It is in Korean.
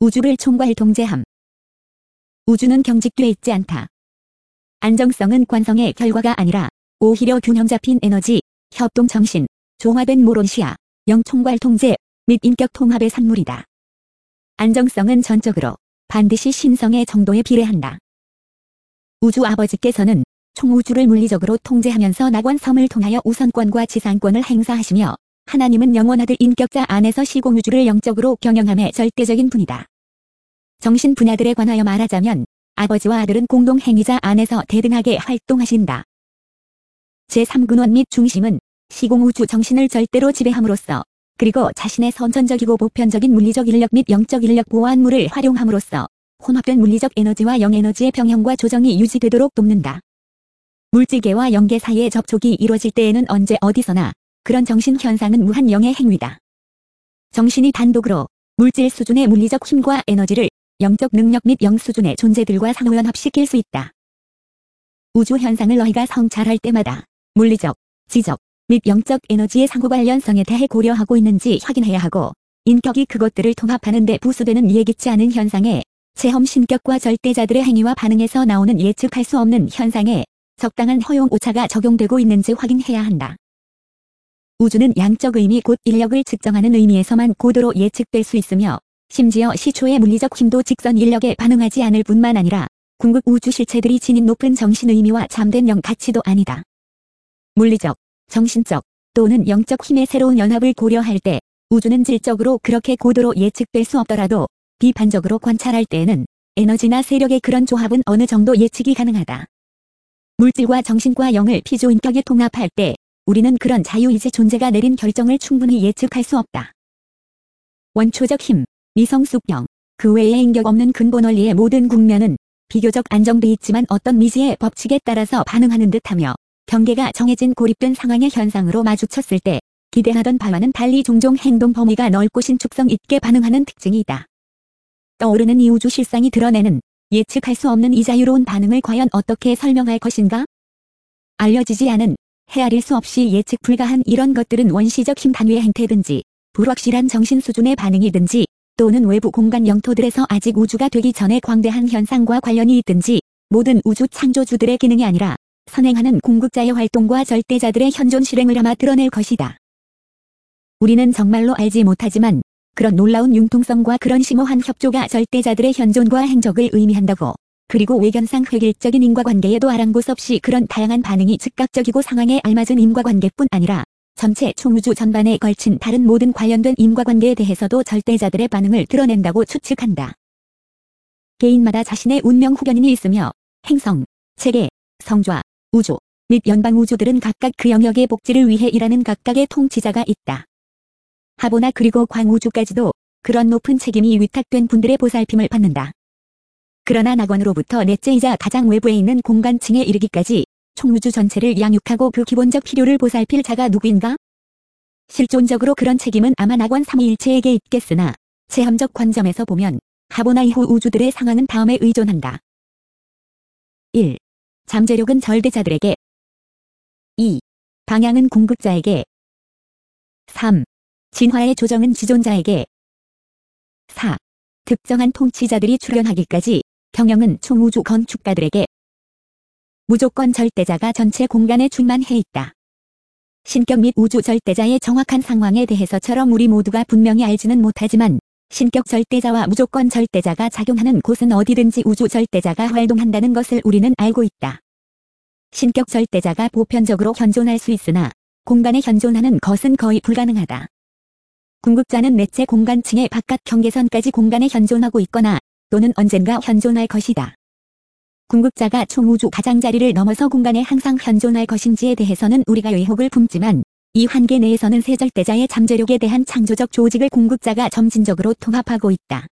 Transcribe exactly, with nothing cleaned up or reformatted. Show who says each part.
Speaker 1: 우주를 총괄 통제함. 우주는 경직돼 있지 않다. 안정성은 관성의 결과가 아니라 오히려 균형 잡힌 에너지, 협동 정신, 종화된 모론시야, 영 총괄 통제 및 인격 통합의 산물이다. 안정성은 전적으로 반드시 신성의 정도에 비례한다. 우주 아버지께서는 총우주를 물리적으로 통제하면서 낙원섬을 통하여 우선권과 지상권을 행사하시며 하나님은 영원아들 인격자 안에서 시공우주를 영적으로 경영함의 절대적인 분이다. 정신 분야들에 관하여 말하자면 아버지와 아들은 공동행위자 안에서 대등하게 활동하신다. 제삼 근원 및 중심은 시공우주 정신을 절대로 지배함으로써 그리고 자신의 선천적이고 보편적인 물리적 인력 및 영적 인력 보완물을 활용함으로써 혼합된 물리적 에너지와 영에너지의 병형과 조정이 유지되도록 돕는다. 물질계와 영계 사이의 접촉이 이루어질 때에는 언제 어디서나 그런 정신 현상은 무한 영의 행위다. 정신이 단독으로 물질 수준의 물리적 힘과 에너지를 영적 능력 및 영 수준의 존재들과 상호연합시킬 수 있다. 우주 현상을 너희가 성찰할 때마다 물리적, 지적 및 영적 에너지의 상호관련성에 대해 고려하고 있는지 확인해야 하고 인격이 그것들을 통합하는 데 부수되는 예기치 않은 현상에 체험 신격과 절대자들의 행위와 반응에서 나오는 예측할 수 없는 현상에 적당한 허용 오차가 적용되고 있는지 확인해야 한다. 우주는 양적 의미 곧 인력을 측정하는 의미에서만 고도로 예측될 수 있으며 심지어 시초의 물리적 힘도 직선 인력에 반응하지 않을 뿐만 아니라 궁극 우주 실체들이 지닌 높은 정신 의미와 잠된 영 가치도 아니다. 물리적, 정신적 또는 영적 힘의 새로운 연합을 고려할 때 우주는 질적으로 그렇게 고도로 예측될 수 없더라도 비판적으로 관찰할 때에는 에너지나 세력의 그런 조합은 어느 정도 예측이 가능하다. 물질과 정신과 영을 피조인격에 통합할 때 우리는 그런 자유의지 존재가 내린 결정을 충분히 예측할 수 없다. 원초적 힘, 미성숙영, 그 외에 인격 없는 근본 원리의 모든 국면은 비교적 안정돼 있지만 어떤 미지의 법칙에 따라서 반응하는 듯하며 경계가 정해진 고립된 상황의 현상으로 마주쳤을 때 기대하던 바와는 달리 종종 행동 범위가 넓고 신축성 있게 반응하는 특징이 있다. 떠오르는 이 우주 실상이 드러내는 예측할 수 없는 이 자유로운 반응을 과연 어떻게 설명할 것인가? 알려지지 않은 헤아릴 수 없이 예측 불가한 이런 것들은 원시적 힘 단위의 행태든지 불확실한 정신 수준의 반응이든지 또는 외부 공간 영토들에서 아직 우주가 되기 전에 광대한 현상과 관련이 있든지 모든 우주 창조주들의 기능이 아니라 선행하는 궁극자의 활동과 절대자들의 현존 실행을 아마 드러낼 것이다. 우리는 정말로 알지 못하지만 그런 놀라운 융통성과 그런 심오한 협조가 절대자들의 현존과 행적을 의미한다고 그리고 외견상 획일적인 인과관계에도 아랑곳 없이 그런 다양한 반응이 즉각적이고 상황에 알맞은 인과관계뿐 아니라 전체 총우주 전반에 걸친 다른 모든 관련된 인과관계에 대해서도 절대자들의 반응을 드러낸다고 추측한다. 개인마다 자신의 운명 후견인이 있으며 행성, 체계, 성좌, 우주 및 연방우주들은 각각 그 영역의 복지를 위해 일하는 각각의 통치자가 있다. 하보나 그리고 광우주까지도 그런 높은 책임이 위탁된 분들의 보살핌을 받는다. 그러나 낙원으로부터 넷째이자 가장 외부에 있는 공간층에 이르기까지 총우주 전체를 양육하고 그 기본적 필요를 보살필 자가 누구인가? 실존적으로 그런 책임은 아마 낙원 삼위일체에게 있겠으나 체험적 관점에서 보면 하보나 이후 우주들의 상황은 다음에 의존한다. 일. 잠재력은 절대자들에게. 이. 방향은 궁극자에게. 삼. 진화의 조정은 지존자에게. 사. 특정한 통치자들이 출현하기까지 경영은 총우주 건축가들에게. 무조건 절대자가 전체 공간에 충만해 있다. 신격 및 우주 절대자의 정확한 상황에 대해서처럼 우리 모두가 분명히 알지는 못하지만 신격 절대자와 무조건 절대자가 작용하는 곳은 어디든지 우주 절대자가 활동한다는 것을 우리는 알고 있다. 신격 절대자가 보편적으로 현존할 수 있으나 공간에 현존하는 것은 거의 불가능하다. 궁극자는 넷째 공간층의 바깥 경계선까지 공간에 현존하고 있거나 또는 언젠가 현존할 것이다. 궁극자가 총우주 가장자리를 넘어서 공간에 항상 현존할 것인지에 대해서는 우리가 의혹을 품지만 이 한계 내에서는 세 절대자의 잠재력에 대한 창조적 조직을 궁극자가 점진적으로 통합하고 있다.